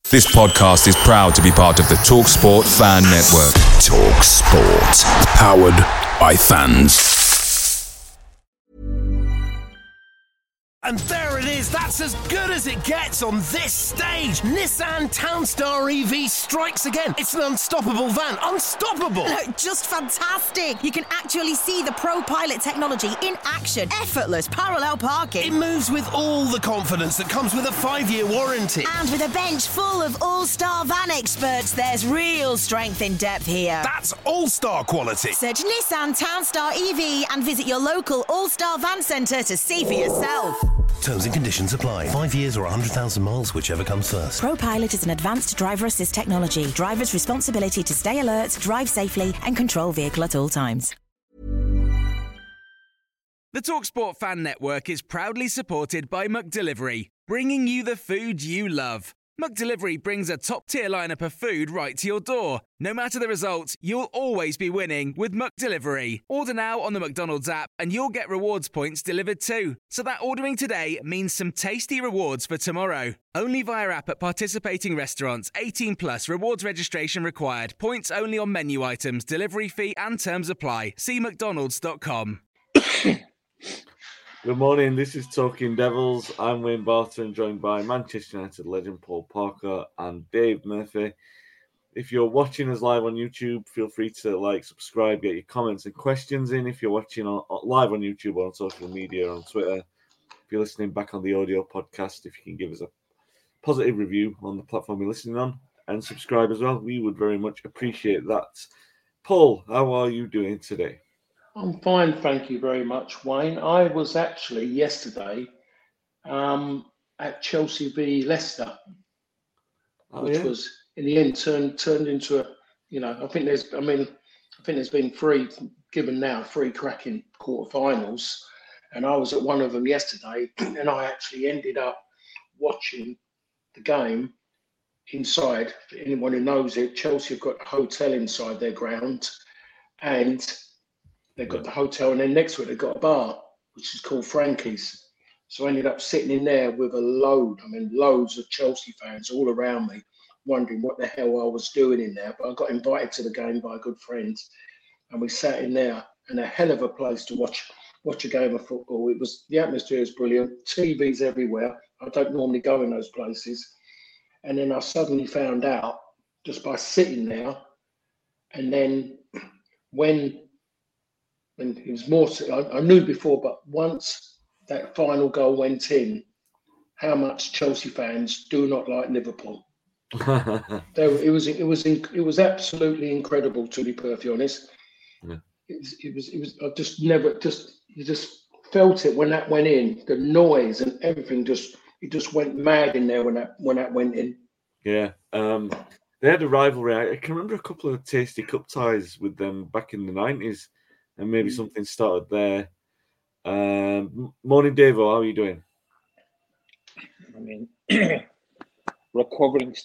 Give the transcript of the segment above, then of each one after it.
This podcast is proud to be part of the TalkSport Fan Network. TalkSport. Powered by fans. And there it is, that's as good as it gets on this stage. Nissan Townstar EV strikes again. It's an unstoppable van, unstoppable. Just fantastic. You can actually see the ProPilot technology in action. Effortless parallel parking. It moves with all the confidence that comes with a 5-year warranty. And with a bench full of all-star van experts, there's real strength in depth here. That's all-star quality. Search Nissan Townstar EV and visit your local all-star van centre to see for yourself. Terms and conditions apply. 5 years or 100,000 miles, whichever comes first. ProPilot is an advanced driver assist technology. Driver's responsibility to stay alert, drive safely, and control vehicle at all times. The TalkSport Fan Network is proudly supported by McDelivery, bringing you the food you love. McDelivery brings a top-tier lineup of food right to your door. No matter the result, you'll always be winning with McDelivery. Order now on the McDonald's app and you'll get rewards points delivered too. So that ordering today means some tasty rewards for tomorrow. Only via app at participating restaurants. 18 plus. Rewards registration required. Points only on menu items. Delivery fee and terms apply. See mcdonalds.com. Good morning, this is Talking Devils. I'm Wayne Barton, joined by Manchester United legend Paul Parker and Dave Murphy. If you're watching us live on YouTube, feel free to like, subscribe, get your comments and questions in. If you're watching live on YouTube or on social media or on Twitter, if you're listening back on the audio podcast, if you can give us a positive review on the platform you're listening on and subscribe as well, we would very much appreciate that. Paul, how are you doing today? I'm fine, thank you very much, Wayne. I was actually yesterday at Chelsea v Leicester, which was in the end turned into I think there's been three cracking quarterfinals, and I was at one of them yesterday, and I actually ended up watching the game inside. For anyone who knows it, Chelsea have got a hotel inside their ground, and they've got the hotel, and then next to it, they've got a bar, which is called Frankie's. So I ended up sitting in there with loads of Chelsea fans all around me, wondering what the hell I was doing in there. But I got invited to the game by a good friend, and we sat in there, and a hell of a place to watch a game of football. The atmosphere is brilliant, TVs everywhere. I don't normally go in those places. And then I suddenly found out, just by sitting there, and then and it was more, I knew before, but once that final goal went in, how much Chelsea fans do not like Liverpool. It was absolutely incredible, to be perfectly honest. Yeah. It was. You just felt it when that went in. The noise and everything it just went mad in there when that went in. Yeah. They had a rivalry. I can remember a couple of tasty cup ties with them back in the 90s. And maybe something started there. Morning, Davo. How are you doing? Recovering.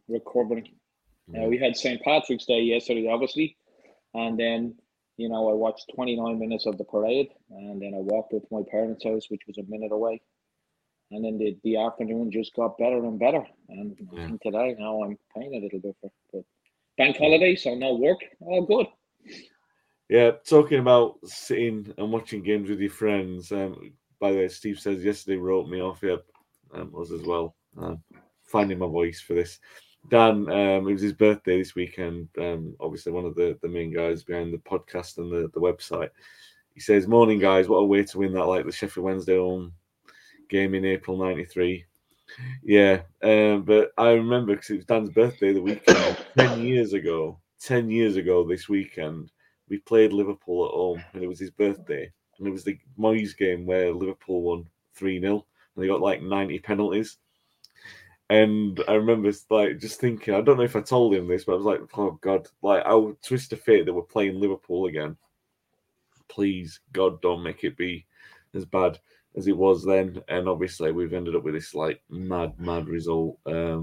We had St. Patrick's Day yesterday, obviously. And then, I watched 29 minutes of the parade. And then I walked up to my parents' house, which was a minute away. And then the afternoon just got better and better. And I think today, now I'm paying a little bit for bank holiday, so no work. All good. Yeah, talking about sitting and watching games with your friends. By the way, Steve says yesterday wrote me off. Yep, us as well. Finding my voice for this. Dan, it was his birthday this weekend. Obviously, one of the main guys behind the podcast and the website. He says, "Morning, guys. What a way to win that! Like the Sheffield Wednesday home game in April '93." Yeah, but I remember because it was Dan's birthday the weekend 10 years ago. 10 years ago this weekend. We played Liverpool at home, and it was his birthday. And it was the Moyes game where Liverpool won 3-0, and they got like 90 penalties. And I remember just thinking, I don't know if I told him this, but I was like, oh, God, I would twist of fate that we're playing Liverpool again. Please, God, don't make it be as bad as it was then. And obviously, we've ended up with this mad result.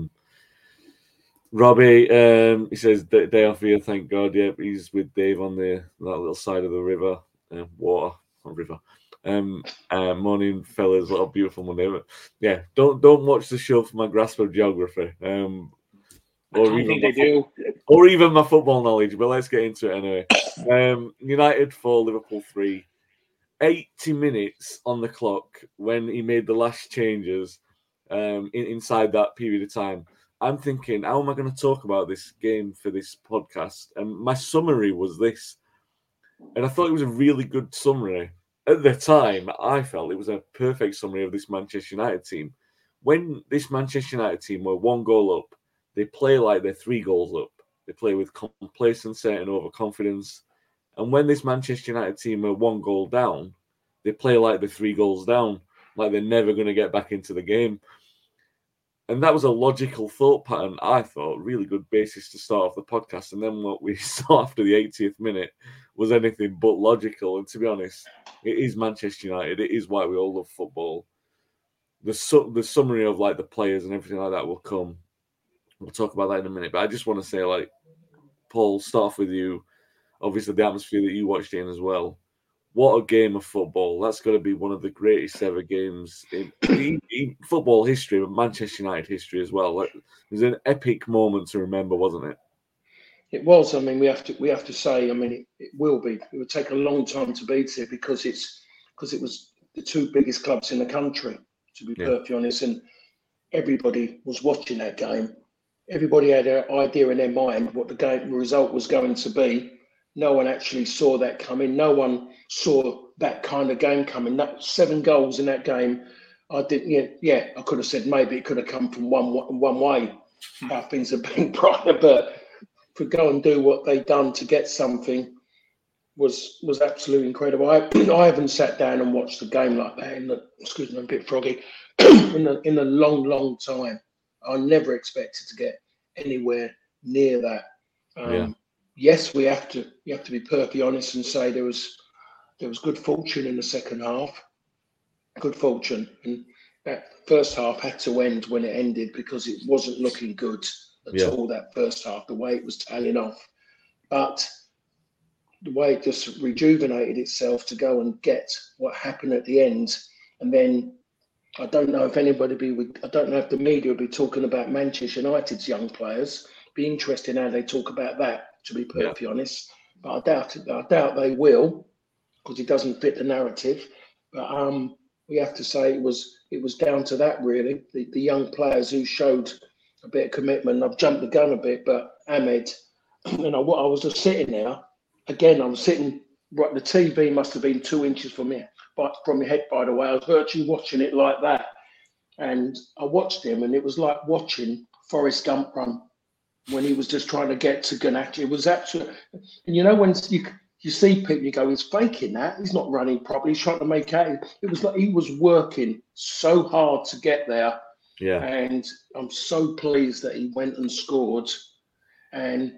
Robbie, he says, day off here, thank God. Yep, he's with Dave on that little side of the river, water, not river. Morning, fellas. What a beautiful Monday. Yeah, don't watch the show for my grasp of geography. I think they do. Or even my football knowledge, but let's get into it anyway. United 4, Liverpool 3. 80 minutes on the clock when he made the last changes inside that period of time. I'm thinking, how am I going to talk about this game for this podcast? And my summary was this. And I thought it was a really good summary. At the time, I felt it was a perfect summary of this Manchester United team. When this Manchester United team were 1 goal up, they play like they're 3 goals up. They play with complacency and overconfidence. And when this Manchester United team are 1 goal down, they play like they're 3 goals down, like they're never going to get back into the game. And that was a logical thought pattern, I thought, really good basis to start off the podcast. And then what we saw after the 80th minute was anything but logical. And to be honest, it is Manchester United. It is why we all love football. The summary of like the players and everything like that will come. We'll talk about that in a minute. But I just want to say, like, Paul, start off with you. Obviously, the atmosphere that you watched in as well. What a game of football. That's got to be one of the greatest ever games in football history, but Manchester United history as well. It was an epic moment to remember, wasn't it? It was. I mean, we have to say, I mean, it will be. It would take a long time to beat it because it was the 2 biggest clubs in the country, to be perfectly honest. And everybody was watching that game. Everybody had an idea in their mind what the result was going to be. No one actually saw that coming. No one saw that kind of game coming. That 7 goals in that game, I didn't. Yeah, I could have said maybe it could have come from one way. How things have been prior, but to go and do what they done to get something was absolutely incredible. I haven't sat down and watched a game like that excuse me, I'm a bit froggy. in a long time. I never expected to get anywhere near that. Yes, you have to be perfectly honest and say there was good fortune in the second half. Good fortune. And that first half had to end when it ended because it wasn't looking good at all, that first half, the way it was tailing off. But the way it just rejuvenated itself to go and get what happened at the end. And then I don't know if the media would be talking about Manchester United's young players. Be interesting how they talk about that, to be perfectly honest. But I doubt they will, because it doesn't fit the narrative. But we have to say it was down to that, really. The young players who showed a bit of commitment. I've jumped the gun a bit, but Ahmed, I was just sitting there. Again, I was sitting right. The TV must have been 2 inches from me, from my head. By the way, I was virtually watching it like that, and I watched him, and it was like watching Forrest Gump run when he was just trying to get to Garnacho. It was absolutely, and when you see people, you go, he's faking that. He's not running properly. He's trying to make out. It was like he was working so hard to get there. Yeah. And I'm so pleased that he went and scored. And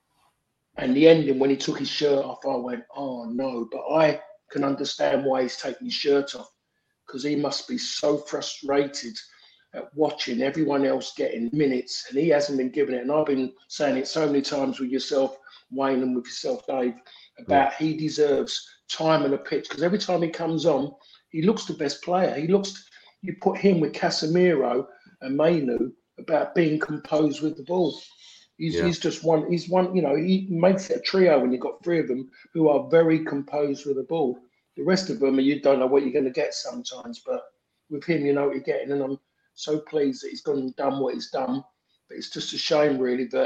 the ending, when he took his shirt off, I went, oh no. But I can understand why he's taking his shirt off, because he must be so frustrated at watching everyone else getting minutes, and he hasn't been given it. And I've been saying it so many times with yourself, Wayne, and with yourself, Dave, about he deserves time on the pitch, because every time he comes on, he looks the best player. You put him with Casemiro and Mainu about being composed with the ball. He's just one. He's one. He makes it a trio when you've got 3 of them who are very composed with the ball. The rest of them, you don't know what you're going to get sometimes. But with him, you know what you're getting, and I'm so pleased that he's gone and done what he's done. But it's just a shame, really, that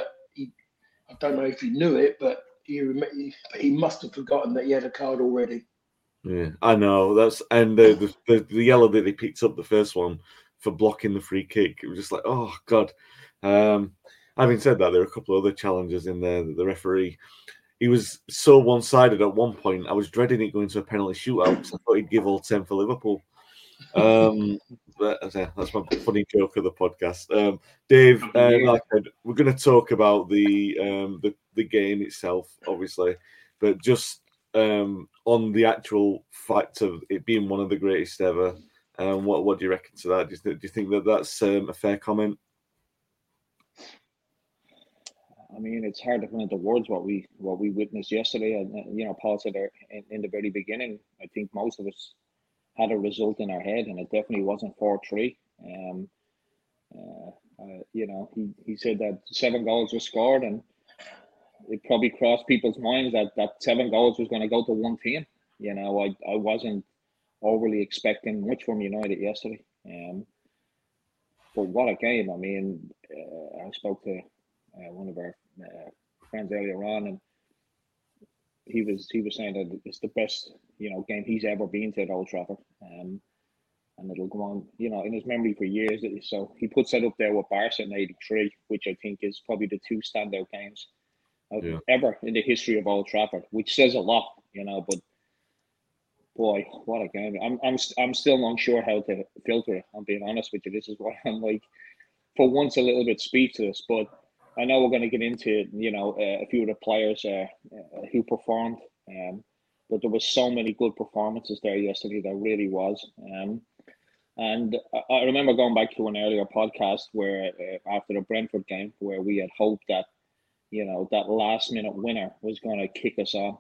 I don't know if he knew it, but he must have forgotten that he had a card already. Yeah, I know. And the yellow that they picked up, the first one, for blocking the free kick, it was just like, oh God. Having said that, there are a couple of other challenges in there. The referee, he was so one-sided at one point. I was dreading it going to a penalty shootout because I thought he'd give all 10 for Liverpool. But that's my funny joke of the podcast. Dave, like I said, we're going to talk about the game itself, obviously, but just on the actual fact of it being one of the greatest ever. What do you reckon to that? Do you think that that's a fair comment? I mean, it's hard to put into words what we witnessed yesterday. And Paul said there in the very beginning, I think most of us had a result in our head, and it definitely wasn't 4-3. He said that 7 goals were scored, and it probably crossed people's minds that 7 goals was going to go to one team. I wasn't overly expecting much from United yesterday. But what a game! I mean, I spoke to one of our friends earlier on, and he was saying that it's the best game he's ever been to at Old Trafford, and it'll go on in his memory for years. So he puts that up there with Barca in '83, which I think is probably the 2 standout games ever in the history of Old Trafford, which says a lot, But boy, what a game! I'm still unsure how to filter it. I'm being honest with you. This is why I'm like, for once, a little bit speechless. But I know we're going to get into a few of the players who performed. But there was so many good performances there yesterday. There really was. And I remember going back to an earlier podcast where after the Brentford game, where we had hoped that that last minute winner was going to kick us on.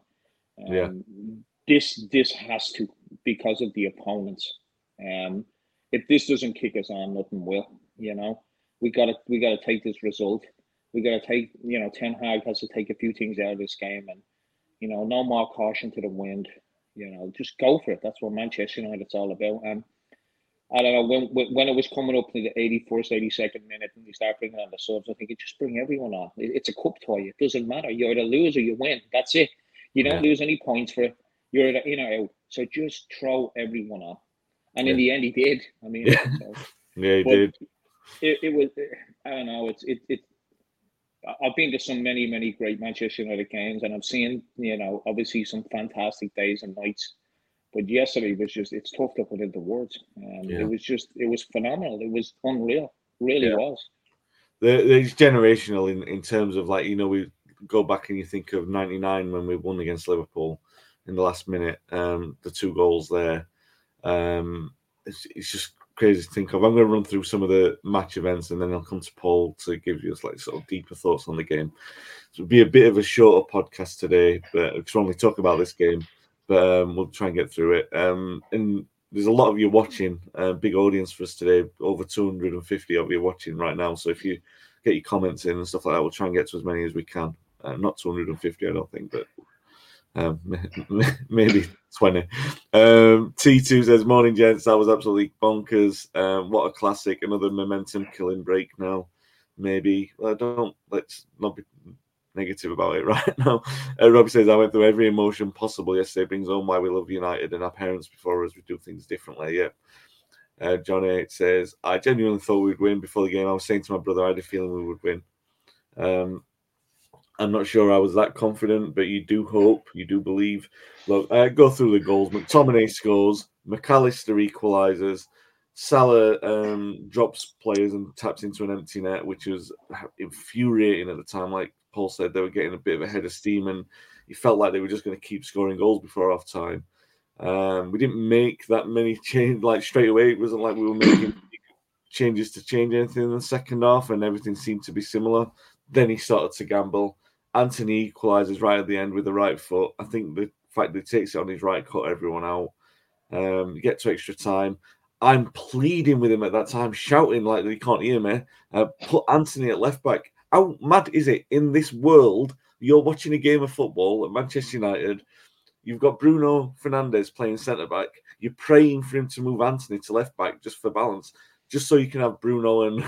This has to, because of the opponents. If this doesn't kick us on, nothing will. We gotta take this result. We gotta take. Ten Hag has to take a few things out of this game, and no more caution to the wind. Just go for it. That's what Manchester United's all about. And I don't know, when it was coming up to the 81st, 82nd minute, and we start bringing on the subs, I think just bring everyone on. It's a cup tie. It doesn't matter. You either lose or you win. That's it. You don't lose any points for it. You're either in or out. So just throw everyone on. And in the end, he did. I mean, he did. It was. I don't know. I've been to some many great Manchester United games, and I've seen obviously some fantastic days and nights. But yesterday was it's tough to put into words. It was phenomenal. It was unreal. Really was. It's generational in terms of we go back and you think of '99 when we won against Liverpool in the last minute, the 2 goals there. It's just crazy to think of. I'm going to run through some of the match events, and then I'll come to Paul to give you sort of deeper thoughts on the game. So it'll be a bit of a shorter podcast today, but we'll only talk about this game. But we'll try and get through it. And there's a lot of you watching, big audience for us today, over 250 of you watching right now. So if you get your comments in and stuff like that, we'll try and get to as many as we can. Not 250, I don't think, but maybe 20. T2 says, morning, gents. That was absolutely bonkers. What a classic. Another momentum killing break now. Maybe. Let's not be negative about it right now. Robbie says, I went through every emotion possible yesterday. Brings home why we love United and our parents before us. We do things differently. Yeah. John 8 says, I genuinely thought we'd win before the game. I was saying to my brother, I had a feeling we would win. I'm not sure I was that confident, but you do hope, you do believe. Look, go through the goals. McTominay scores, McAllister equalises, Salah drops players and taps into an empty net, which was infuriating at the time. Like Paul said, they were getting a bit of a head of steam, and he felt like they were just going to keep scoring goals before half time. We didn't make that many changes straight away. It wasn't like we were making changes to change anything in the second half, and everything seemed to be similar. Then he started to gamble. Anthony equalises right at the end with the right foot. I think the fact that he takes it on his right cut everyone out. You get to extra time. I'm pleading with him at that time, shouting like he can't hear me. Put Anthony at left back. How mad is it in this world? You're watching a game of football at Manchester United. You've got Bruno Fernandes playing centre back. You're praying for him to move Anthony to left back just for balance, just so you can have Bruno and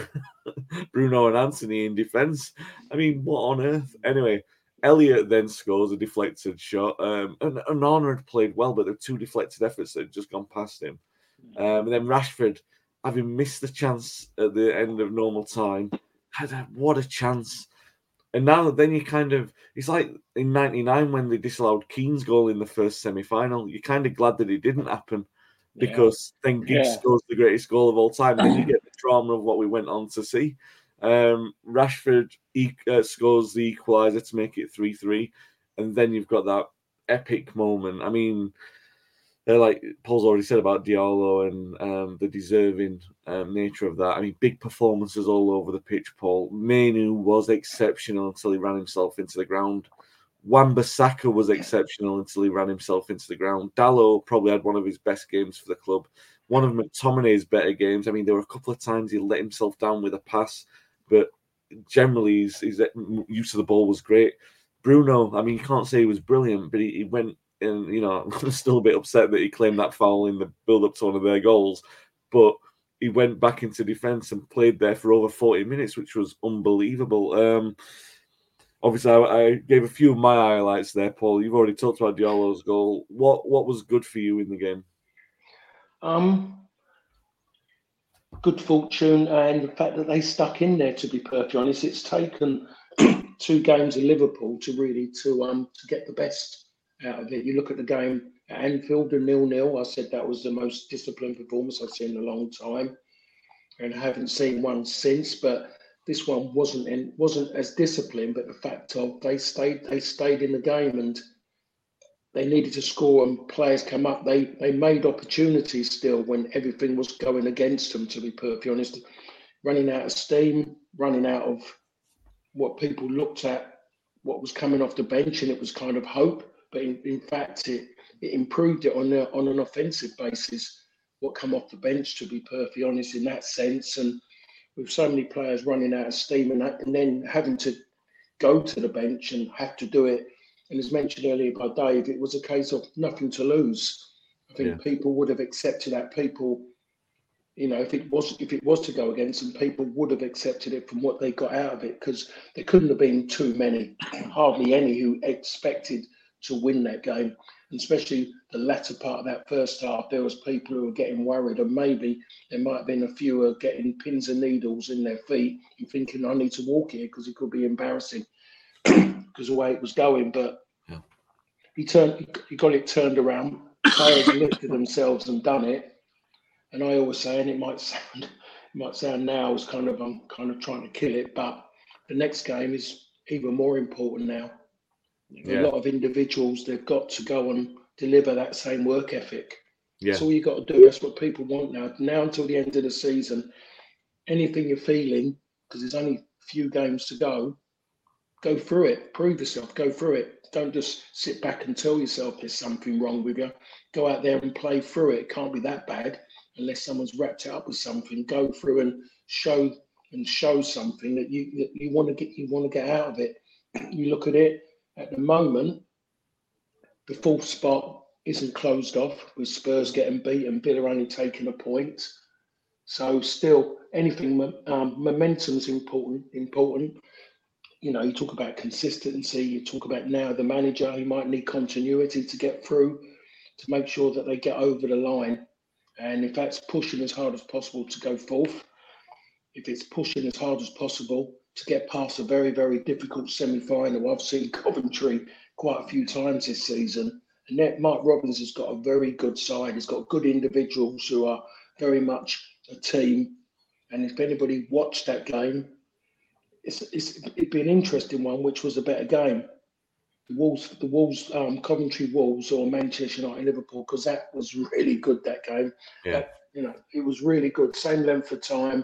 Anthony in defence. I mean, what on earth? Anyway, Elliott then scores a deflected shot. And Onana had played well, but there were 2 deflected efforts that had just gone past him. And then Rashford, having missed the chance at the end of normal time, what a chance. And now then you it's like in 99 when they disallowed Keane's goal in the first semi-final. You're kind of glad that it didn't happen because then Giggs scores the greatest goal of all time. And then you get the drama of what we went on to see. Rashford scores the equaliser to make it 3-3. And then you've got that epic moment. I mean, like Paul's already said about Diallo and the deserving nature of that. I mean, big performances all over the pitch, Paul. Mainu was exceptional until he ran himself into the ground. Wan-Bissaka was exceptional until he ran himself into the ground. Dalot probably had one of his best games for the club. one of McTominay's better games. I mean, there were a couple of times he let himself down with a pass, but generally his use of the ball was great. Bruno, I mean, you can't say he was brilliant, but he went, and I'm still a bit upset that he claimed that foul in the build-up to one of their goals, but he went back into defence and played there for over 40 minutes, which was unbelievable. Obviously, I gave a few of my highlights there, Paul. You've already talked about Diallo's goal. What was good for you in the game? Good fortune and the fact that they stuck in there, to be perfectly honest. It's taken 2 games in Liverpool to get the best out of it. You look at the game at Anfield, a 0-0. I said that was the most disciplined performance I've seen in a long time, and I haven't seen one since. But this one wasn't as disciplined. But the fact of they stayed in the game, and they needed to score, and players come up. They made opportunities still when everything was going against them, to be perfectly honest. Running out of steam, running out of what people looked at, what was coming off the bench, and it was kind of hope. But in fact, it improved it on an offensive basis, what come off the bench, to be perfectly honest, in that sense. And with so many players running out of steam and then having to go to the bench and have to do it, and as mentioned earlier by Dave, it was a case of nothing to lose. I think people would have accepted that. People, if it was to go against them, people would have accepted it from what they got out of it, because there couldn't have been too many, hardly any, who expected to win that game. And especially the latter part of that first half, there was people who were getting worried, and maybe there might have been a few who were getting pins and needles in their feet and thinking, I need to walk here because it could be embarrassing because the way it was going. But he got it turned around. Players lifted themselves and done it. And I always say, and it might sound now as I'm kind of trying to kill it, but the next game is even more important now. A lot of individuals, they've got to go and deliver that same work ethic. That's all you got to do. That's what people want now. Now until the end of the season, anything you're feeling, because there's only a few games to go through it. Prove yourself. Go through it. Don't just sit back and tell yourself there's something wrong with you. Go out there and play through it. It can't be that bad unless someone's wrapped it up with something. Go through and show something that you want to get out of it. You look at it at the moment, the 4th spot isn't closed off with Spurs getting beaten, Villa only taking a point. So still, anything momentum's important. You talk about consistency. You talk about now the manager. He might need continuity to get through, to make sure that they get over the line. And if that's pushing as hard as possible to go 4th, if it's pushing as hard as possible to get past a very, very difficult semi-final. I've seen Coventry quite a few times this season. And that Mark Robins has got a very good side. He's got good individuals who are very much a team. And if anybody watched that game, it'd be an interesting one, which was a better game. The Wolves, Coventry Wolves or Manchester United Liverpool, because that was really good, that game. Yeah. It was really good. Same length of time.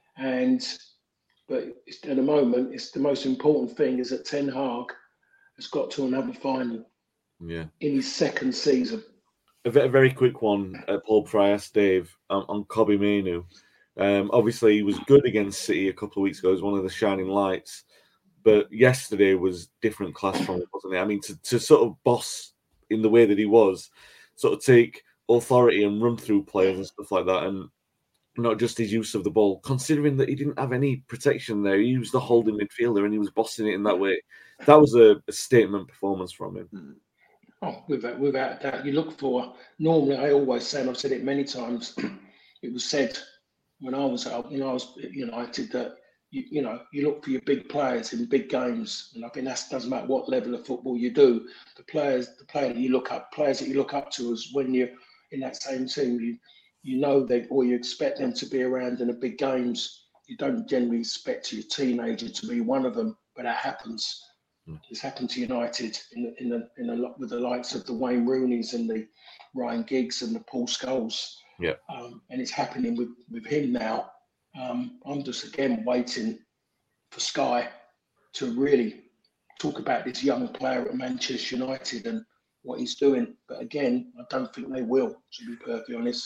But at the moment, it's the most important thing is that Ten Hag has got to another final in his 2nd season. A very quick one, Paul Price, Dave, on Kobbie Mainoo. Obviously, he was good against City a couple of weeks ago as one of the shining lights. But yesterday was different class from it, wasn't it? I mean, to sort of boss in the way that he was, sort of take authority and run through players and stuff like that, and not just his use of the ball, considering that he didn't have any protection there. He was the holding midfielder and he was bossing it in that way. That was a statement performance from him. Oh, without that, you look for, normally I always say, and I've said it many times, it was said when I was at United that, you look for your big players in big games. And I think that doesn't matter what level of football you do. The players that you look up to is when you're in that same team, you know that, or you expect them to be around in the big games. You don't generally expect your teenager to be one of them, but that happens. It's happened to United in a lot with the likes of the Wayne Rooneys and the Ryan Giggs and the Paul Scholes. Yeah. And it's happening with him now. I'm just again waiting for Sky to really talk about this young player at Manchester United and what he's doing. But again, I don't think they will, to be perfectly honest.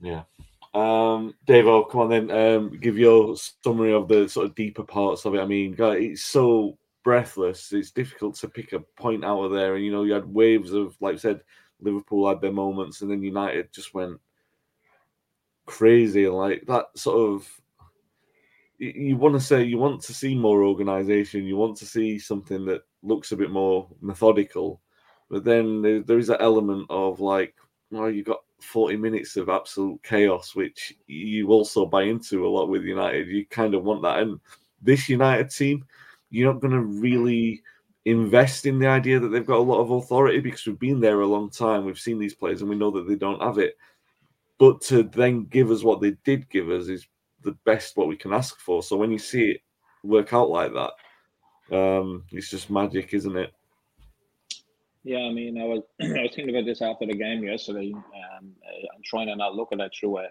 Yeah. Davo, come on then. Give your summary of the sort of deeper parts of it. I mean, God, it's so breathless. It's difficult to pick a point out of there. And, you know, you had waves of, like I said, Liverpool had their moments, and then United just went crazy. Like that sort of, you want to see more organisation. You want to see something that looks a bit more methodical. But then there is that element of like, well, you got 40 minutes of absolute chaos, which you also buy into a lot with United. You kind of want that. And this United team, you're not going to really invest in the idea that they've got a lot of authority because we've been there a long time. We've seen these players and we know that they don't have it. But to then give us what they did give us is the best what we can ask for. So when you see it work out like that, it's just magic, isn't it? Yeah, I mean, I was thinking about this after the game yesterday. I'm trying to not look at that through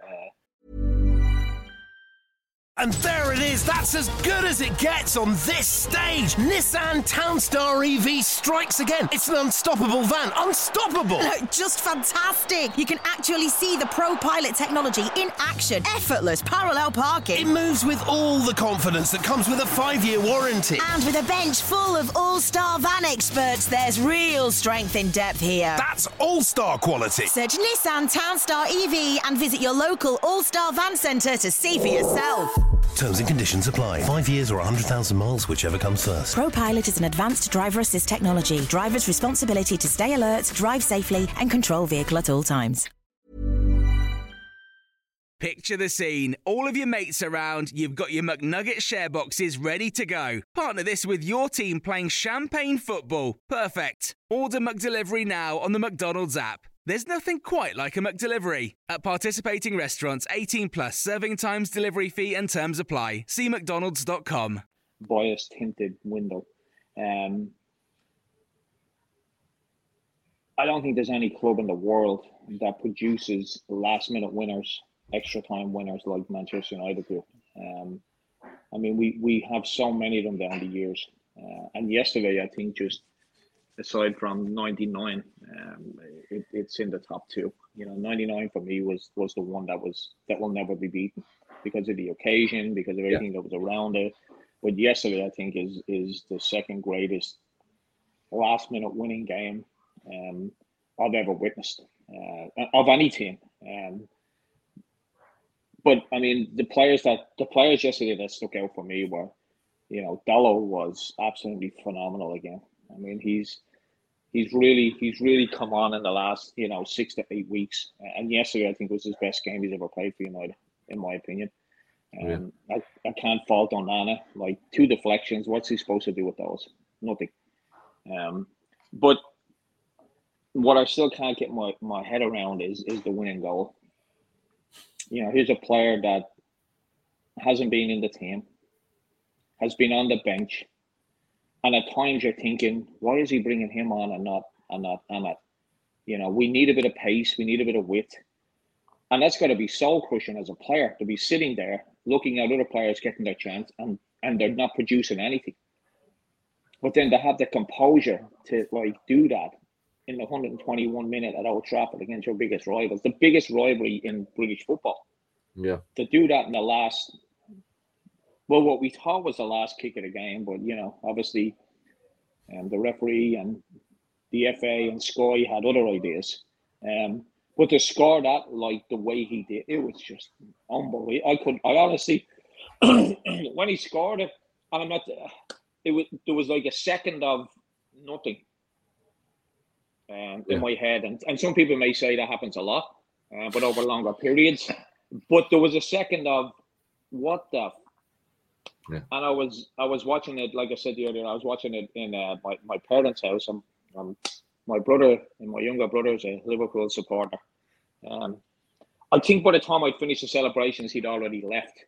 And there it is, that's as good as it gets on this stage. Nissan Townstar EV strikes again. It's an unstoppable van, unstoppable. Just fantastic. You can actually see the ProPilot technology in action. Effortless parallel parking. It moves with all the confidence that comes with a 5-year warranty. And with a bench full of all-star van experts, there's real strength in depth here. That's all-star quality. Search Nissan Townstar EV and visit your local all-star van centre to see for yourself. Terms and conditions apply. 5 years or 100,000 miles, whichever comes first. ProPilot is an advanced driver assist technology. Driver's responsibility to stay alert, drive safely, and control vehicle at all times. Picture the scene. All of your mates around, you've got your McNugget share boxes ready to go. Partner this with your team playing champagne football. Perfect. Order McDelivery now on the McDonald's app. There's nothing quite like a McDelivery. At participating restaurants, 18 plus, serving times, delivery fee and terms apply. See mcdonalds.com. bias tinted window. I don't think there's any club in the world that produces last minute winners, extra time winners like Manchester United do. I mean, we have so many of them down the years. And yesterday, I think just aside from 99, it's in the top two. You know, 99 for me was the one that will never be beaten because of the occasion, because of everything that was around it. But yesterday, I think is the second greatest last minute winning game I've ever witnessed of any team. But I mean, the players yesterday that stuck out for me were, you know, Dalot was absolutely phenomenal again. I mean, he's really come on in the last, 6 to 8 weeks. And yesterday, I think was his best game he's ever played for United, in my opinion. I can't fault Onana. Like 2 deflections, what's he supposed to do with those? Nothing. But what I still can't get my head around is the winning goal. You know, here's a player that hasn't been in the team, has been on the bench. And at times you're thinking, why is he bringing him on and not Ahmed? You know, we need a bit of pace. We need a bit of width. And that's got to be soul crushing as a player to be sitting there looking at other players getting their chance and they're not producing anything. But then to have the composure to do that in the 121 minute at Old Trafford against your biggest rivals, the biggest rivalry in British football. Yeah. To do that in the last, well, what we thought was the last kick of the game, but obviously, the referee and the FA and Sky had other ideas. But to score that the way he did, it was just unbelievable. I honestly, when he scored it, and I'm not, there was like a second of nothing in my head, and some people may say that happens a lot, but over longer periods. But there was a second of what the. Yeah. And I was watching it, like I said earlier, I was watching it in my parents' house. My brother and my younger brother is a Liverpool supporter. I think by the time I'd finished the celebrations, he'd already left.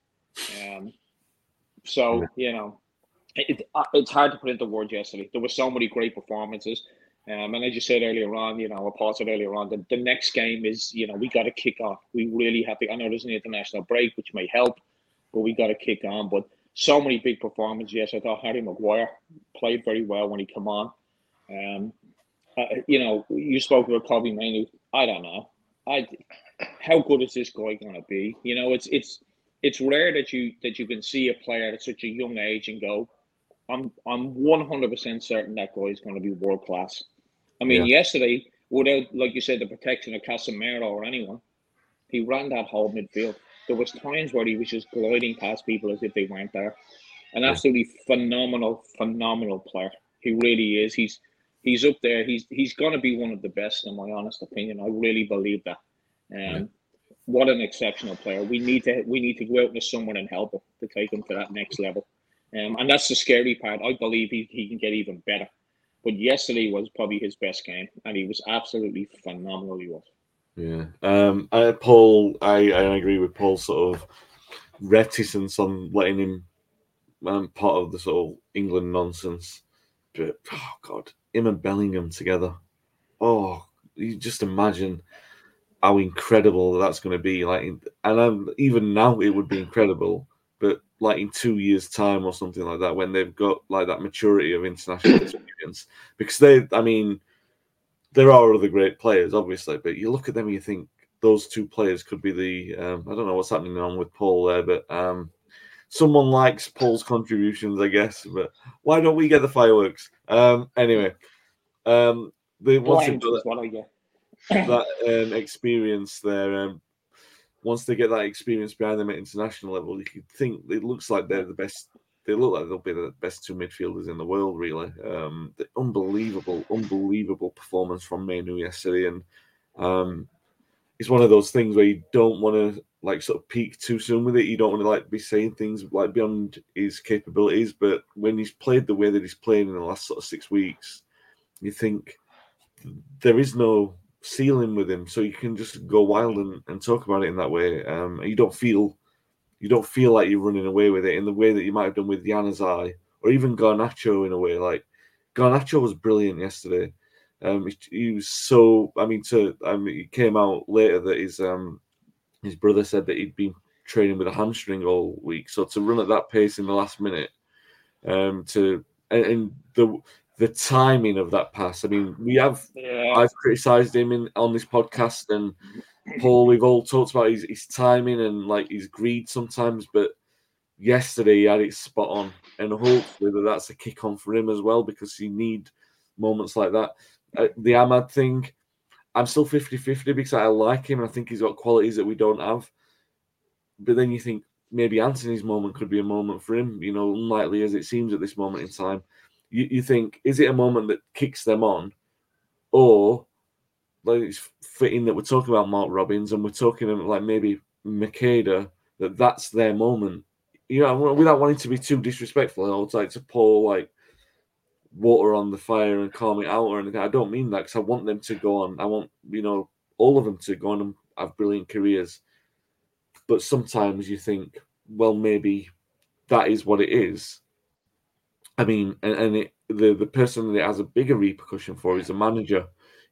It's hard to put into words yesterday. There were so many great performances. And as you said earlier on, Paul said earlier on, the next game is, we got to kick off. We really have to. I know there's an international break, which may help, but we got to kick on. But so many big performances. Yes, I thought Harry Maguire played very well when he came on. You spoke about Kobbie Mainoo. I don't know. how good is this guy going to be? You know, it's rare that you can see a player at such a young age and go, I'm 100% certain that guy is going to be world class. I mean, yesterday, without, like you said, the protection of Casemiro or anyone, he ran that whole midfield. There was times where he was just gliding past people as if they weren't there. An absolutely phenomenal player. He really is. He's up there. He's going to be one of the best, in my honest opinion. I really believe that. What an exceptional player. We need to go out into someone and help him to take him to that next level. And that's the scary part. I believe he can get even better. But yesterday was probably his best game, and he was absolutely phenomenal. He was. Yeah. Paul, I agree with Paul's sort of reticence on letting him part of the sort of England nonsense. But, oh, God, him and Bellingham together. Oh, you just imagine how incredible that's going to be. Even now it would be incredible, but like in 2 years' time or something like that, when they've got like that maturity of international experience, because there are other great players, obviously, but you look at them and you think those two players could be the. I don't know what's happening on with Paul there, but someone likes Paul's contributions, I guess. But why don't we get the fireworks? Anyway, once they've got that experience there, once they get that experience behind them at international level, you could think it looks like they're the best. They look like they'll be the best two midfielders in the world, really. The unbelievable performance from Mainoo yesterday, and it's one of those things where you don't want to like sort of peak too soon with it. You don't want to like be saying things like beyond his capabilities, but when he's played the way that he's playing in the last sort of 6 weeks, you think there is no ceiling with him, so you can just go wild and talk about it in that way. You don't feel like you're running away with it in the way that you might have done with Januzaj or even Garnacho in a way. Like Garnacho was brilliant yesterday. He was so. It came out later that his brother said that he'd been training with a hamstring all week. So to run at that pace in the last minute, the timing of that pass. I mean, I've criticised him on this podcast, and Paul, we've all talked about his timing and like his greed sometimes, but yesterday he had it spot on, and hopefully that's a kick on for him as well, because you need moments like that. The Ahmad thing, I'm still 50-50 because I like him and I think he's got qualities that we don't have. But then you think maybe Anthony's moment could be a moment for him, unlikely as it seems at this moment in time. You think, is it a moment that kicks them on? Or, like, it's fitting that we're talking about Mark Robins and we're talking about, like, maybe Makeda, that's their moment. Without wanting to be too disrespectful, I would like to pour, like, water on the fire and calm it out or anything. I don't mean that, because I want them to go on. I want, all of them to go on and have brilliant careers. But sometimes you think, well, maybe that is what it is. I mean, the person that it has a bigger repercussion for is the manager.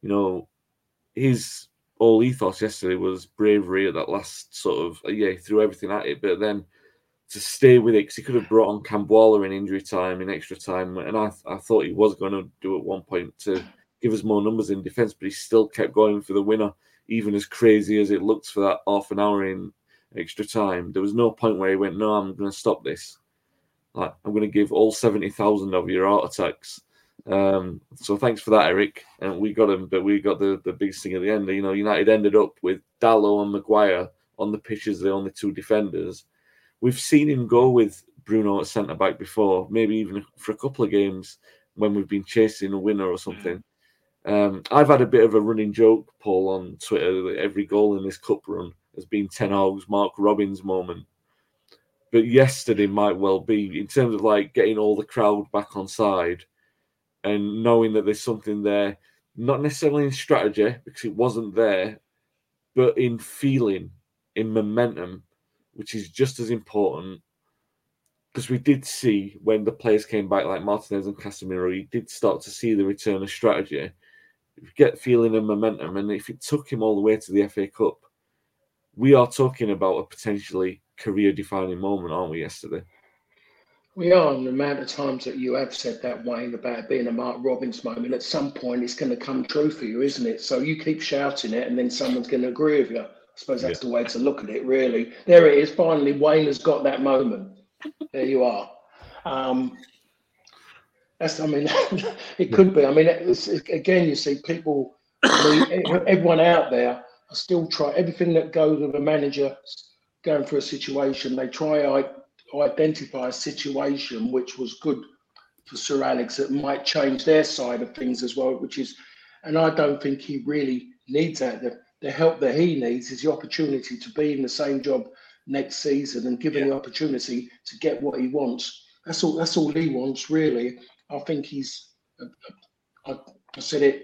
His whole ethos yesterday was bravery at that last sort of, he threw everything at it, but then to stay with it, because he could have brought on Cambuala in injury time, in extra time, and I thought he was going to do at one point to give us more numbers in defence, but he still kept going for the winner, even as crazy as it looked for that half an hour in extra time. There was no point where he went, no, I'm going to stop this. Like, I'm going to give all 70,000 of your heart attacks. So thanks for that, Eric. And we got him, but we got the biggest thing at the end. United ended up with Dalot and Maguire on the pitch as the only two defenders. We've seen him go with Bruno at centre-back before, maybe even for a couple of games when we've been chasing a winner or something. I've had a bit of a running joke, Paul, on Twitter, that every goal in this cup run has been Ten Hag's Mark Robins moment. But yesterday might well be, in terms of like getting all the crowd back on side and knowing that there's something there, not necessarily in strategy, because it wasn't there, but in feeling, in momentum, which is just as important. Because we did see when the players came back, like Martinez and Casemiro, you did start to see the return of strategy. If you get feeling and momentum, and if it took him all the way to the FA Cup, we are talking about a potentially career-defining moment, aren't we, yesterday? We are, and the amount of times that you have said that, Wayne, about it being a Mark Robins moment, at some point it's going to come true for you, isn't it? So you keep shouting it, and then someone's going to agree with you. suppose that's the way to look at it, really. There it is. Finally, Wayne has got that moment. There you are. It could be. I mean, again, you see people, everyone out there are still trying everything that goes with a manager going through a situation. They try to identify a situation which was good for Sir Alex that might change their side of things as well, and I don't think he really needs that. The help that he needs is the opportunity to be in the same job next season and given the opportunity to get what he wants. That's all he wants, really. I think I said it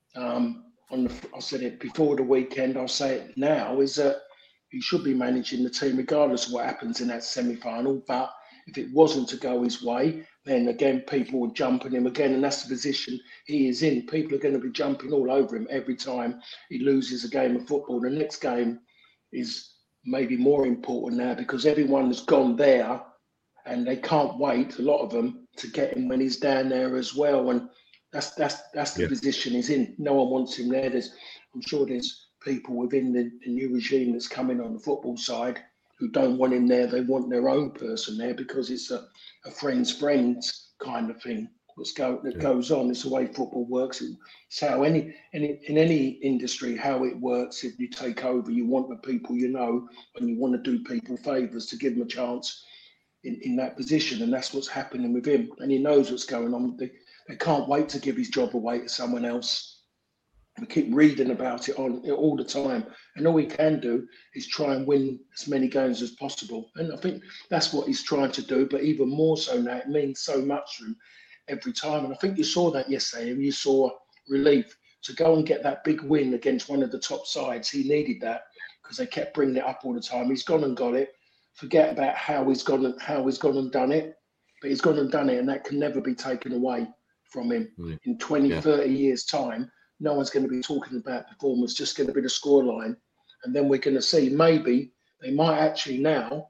I said it before the weekend. I'll say it now: is that he should be managing the team regardless of what happens in that semi-final. But if it wasn't to go his way, then again people would jump on him again, and that's the position he is in. People are going to be jumping all over him every time he loses a game of football. The next game is maybe more important now because everyone has gone there and they can't wait, a lot of them, to get him when he's down there as well. And that's the position he's in. No one wants him there. I'm sure there's people within the new regime that's coming on the football side who don't want him there. They want their own person there because it's a friends kind of thing that goes on. It's the way football works. It's how in any industry, how it works. If you take over, you want the people you know, and you want to do people favours to give them a chance in that position, and that's what's happening with him. And he knows what's going on. They can't wait to give his job away to someone else. We keep reading about it all the time, and all he can do is try and win as many games as possible. And I think that's what he's trying to do. But even more so now, it means so much to him every time. And I think you saw that yesterday, and you saw relief to go and get that big win against one of the top sides. He needed that because they kept bringing it up all the time. He's gone and got it. Forget about how he's gone and done it, but he's gone and done it, and that can never be taken away from him. In 20, 30 years' time, no one's going to be talking about performance, just going to be the scoreline. And then we're going to see maybe they might actually now,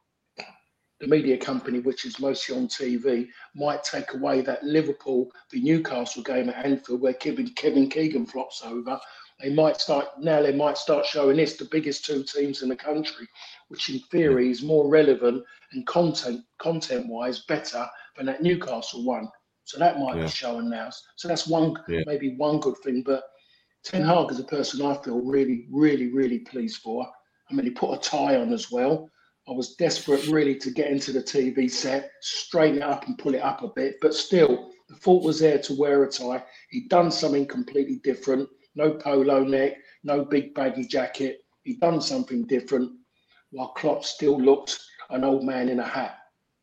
the media company, which is mostly on TV, might take away that Liverpool, the Newcastle game at Anfield where Kevin Keegan flops over. They might start showing this, the biggest two teams in the country, which in theory is more relevant and content-wise better than that Newcastle one. So that might be showing now. So that's maybe one good thing. But Ten Hag is a person I feel really, really, really pleased for. I mean, he put a tie on as well. I was desperate really to get into the TV set, straighten it up and pull it up a bit. But still, the thought was there to wear a tie. He'd done something completely different. No polo neck, no big baggy jacket. He'd done something different, while Klopp still looked an old man in a hat.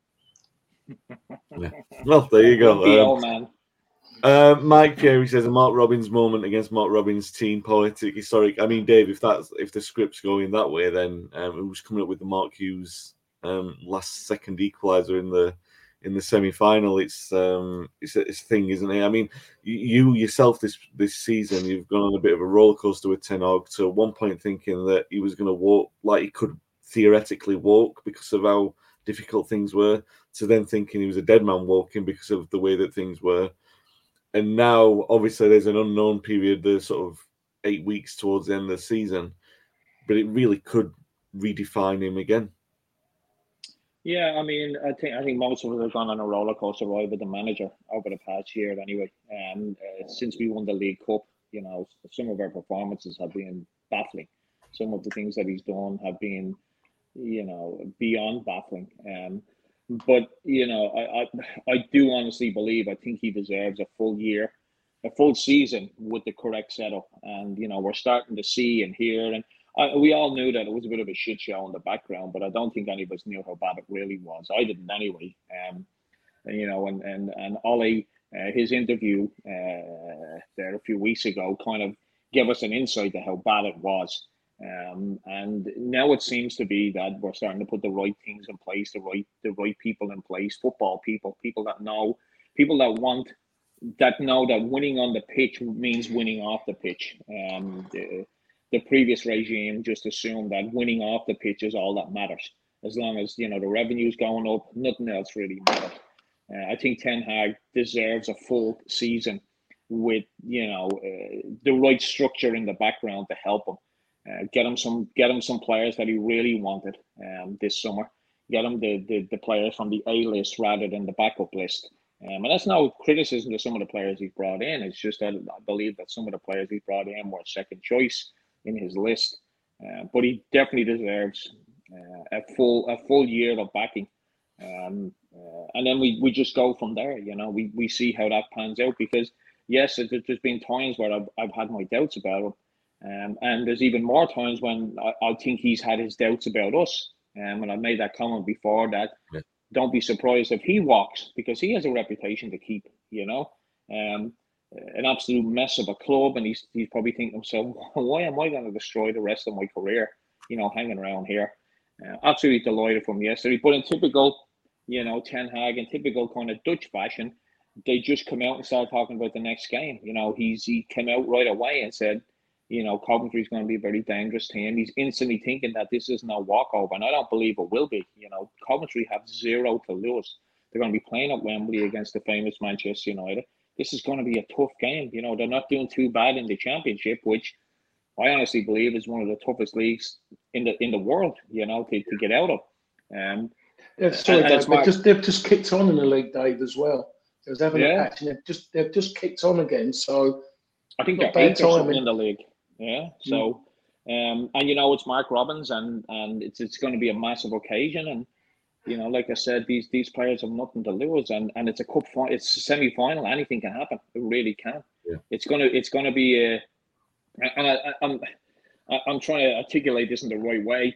Well, there you go. The old man. Mike Jerry says a Mark Robins moment against Mark Robins' team, poetic, historic. I mean, Dave, if the script's going that way, then who's coming up with the Mark Hughes last second equaliser in the semi-final? It's a thing, isn't it? I mean, you yourself this season, you've gone on a bit of a roller coaster with Ten Hag, to one point thinking that he was going to walk like he could theoretically walk because of how difficult things were, to then thinking he was a dead man walking because of the way that things were. And now, obviously, there's an unknown period, the sort of 8 weeks towards the end of the season, but it really could redefine him again. Yeah, I mean, I think most of us have gone on a roller coaster ride with the manager over the past year, anyway. Since we won the League Cup, you know, some of our performances have been baffling. Some of the things that he's done have been, you know, beyond baffling. But you know, I do honestly believe I think he deserves a full season with the correct setup. And you know, we're starting to see and hear, and we all knew that it was a bit of a shit show in the background, but I don't think any of us knew how bad it really was. I didn't anyway. You know, and Ollie, his interview there a few weeks ago kind of gave us an insight to how bad it was. And now it seems to be that we're starting to put the right things in place, the right people in place, football people that know, people that know that winning on the pitch means winning off the pitch. The previous regime just assumed that winning off the pitch is all that matters. As long as, you know, the revenue's going up, nothing else really matters. I think Ten Hag deserves a full season with, you know, the right structure in the background to help him. Get him some players that he really wanted this summer. Get him the players from the A list rather than the backup list. And that's no criticism to some of the players he's brought in. It's just that I believe that some of the players he brought in were second choice in his list. But he definitely deserves a full year of backing. And then we just go from there. We see how that pans out, because yes, there's been times where I've had my doubts about him, and there's even more times when I think he's had his doubts about us. And I made that comment before that don't be surprised if he walks, because he has a reputation to keep. An absolute mess of a club, and he's probably thinking to himself, why am I going to destroy the rest of my career? Hanging around here. Absolutely delighted from yesterday, but in typical, Ten Hag, in typical kind of Dutch fashion, they just come out and start talking about the next game. He came out right away and said, Coventry's going to be a very dangerous team. He's instantly thinking that this is no walkover, and I don't believe it will be. Coventry have 0 to lose. They're going to be playing at Wembley against the famous Manchester United. This is going to be a tough game. They're not doing too bad in the Championship, which I honestly believe is one of the toughest leagues in the world. To get out of. They've just kicked on in the league, Dave, as well. They was having a patch, and they've just kicked on again. So I think they're 8th or something in the league. Yeah. So, and it's Mark Robins, and it's going to be a massive occasion, and like I said, these players have nothing to lose, and it's a cup final, it's a semi-final. Anything can happen. It really can. Yeah. It's gonna be a. And I'm trying to articulate this in the right way.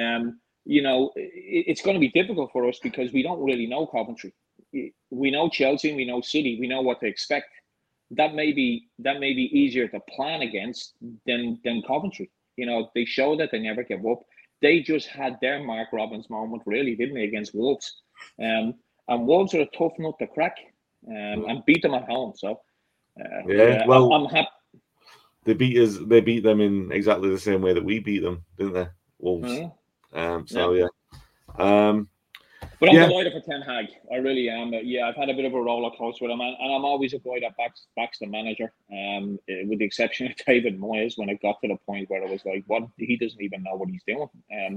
It's going to be difficult for us because we don't really know Coventry. We know Chelsea, we know City, we know what to expect. That may be easier to plan against than Coventry. They show that they never give up. They just had their Mark Robins moment, really, didn't they, against Wolves? And Wolves are a tough nut to crack, and beat them at home. So I'm happy. They beat us. They beat them in exactly the same way that we beat them, didn't they? Wolves. Mm-hmm. But I'm delighted for Ten Hag. I really am. I've had a bit of a roller coaster with him, and I'm always a guy that backs the manager. With the exception of David Moyes, when it got to the point where it was like, what, he doesn't even know what he's doing.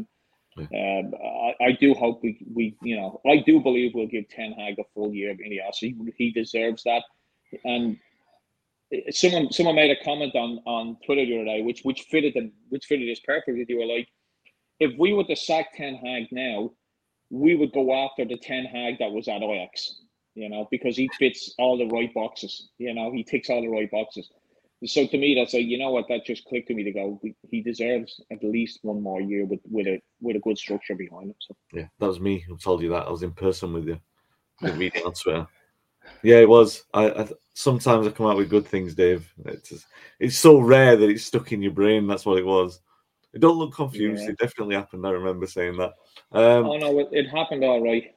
I do hope I do believe we'll give Ten Hag a full year of Ineos. He deserves that. And someone made a comment on Twitter the other day, which fitted this perfectly. They were like, if we were to sack Ten Hag now, we would go after the Ten Hag that was at Ajax, because he fits all the right boxes. He ticks all the right boxes. So to me, that's like, that just clicked to me to go, he deserves at least one more year with a good structure behind him. So yeah, that was me who told you that. I was in person with you. I didn't read it on Twitter. Yeah, it was. I sometimes I come out with good things, Dave. It's so rare that it's stuck in your brain. That's what it was. It don't look confused. Yeah. It definitely happened. I remember saying that. Oh no, it happened all right.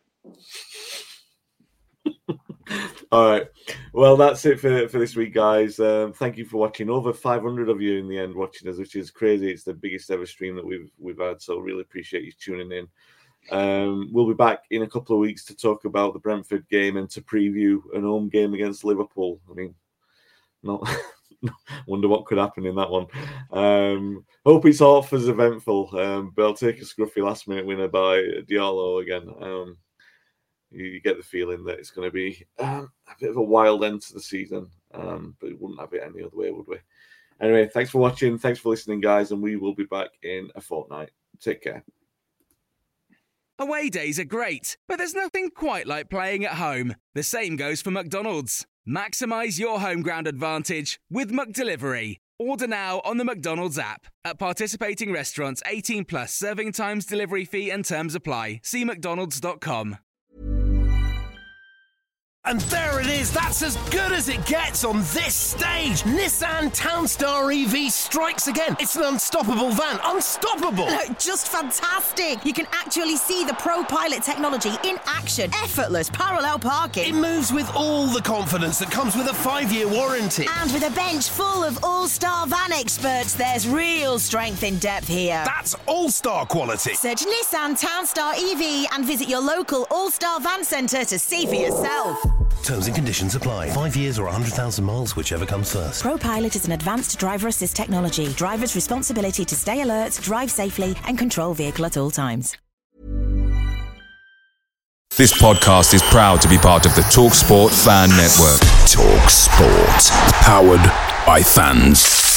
All right. Well, that's it for this week, guys. Thank you for watching. Over 500 of you in the end watching us, which is crazy. It's the biggest ever stream that we've had. So really appreciate you tuning in. We'll be back in a couple of weeks to talk about the Brentford game and to preview an home game against Liverpool. I mean, not wonder what could happen in that one. Hope it's half as eventful, but I'll take a scruffy last minute winner by Diallo again. You get the feeling that it's going to be a bit of a wild end to the season, but we wouldn't have it any other way, would we? Anyway, thanks for watching. Thanks for listening, guys, and we will be back in a fortnight. Take care. Away days are great, but there's nothing quite like playing at home. The same goes for McDonald's. Maximise your home ground advantage with McDelivery. Order now on the McDonald's app. At participating restaurants, 18 plus serving times, delivery fee and terms apply. See mcdonalds.com. And there it is, that's as good as it gets on this stage. Nissan Townstar EV strikes again. It's an unstoppable van, unstoppable. Just fantastic. You can actually see the ProPilot technology in action. Effortless parallel parking. It moves with all the confidence that comes with a 5-year warranty. And with a bench full of all-star van experts, there's real strength in depth here. That's all-star quality. Search Nissan Townstar EV and visit your local all-star van centre to see for yourself. Terms and conditions apply. 5 years or 100,000 miles, whichever comes first. ProPilot is an advanced driver assist technology. Driver's responsibility to stay alert, drive safely, and control vehicle at all times. This podcast is proud to be part of the TalkSport Fan Network. TalkSport. Powered by fans.